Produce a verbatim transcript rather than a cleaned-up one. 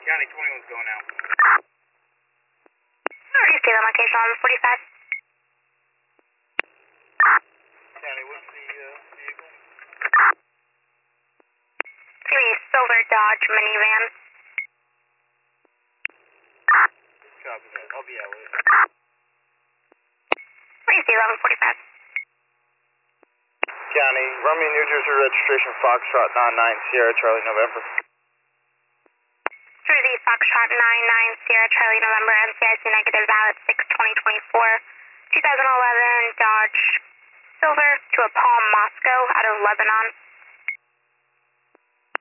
County twenty-one's going out. Already see the location on forty-five. County, what's the uh, vehicle? It's going to be a silver Dodge minivan. Copy that. I'll be out with it. Already see eleven forty-five. County, Romeo, New Jersey registration Foxtrot nine nine Sierra Charlie November. Through the Foxtrot nine nine Sierra Charlie November N C I C negative valid six twenty twenty-four, two thousand eleven Dodge Silver to a Palm Moscow out of Lebanon.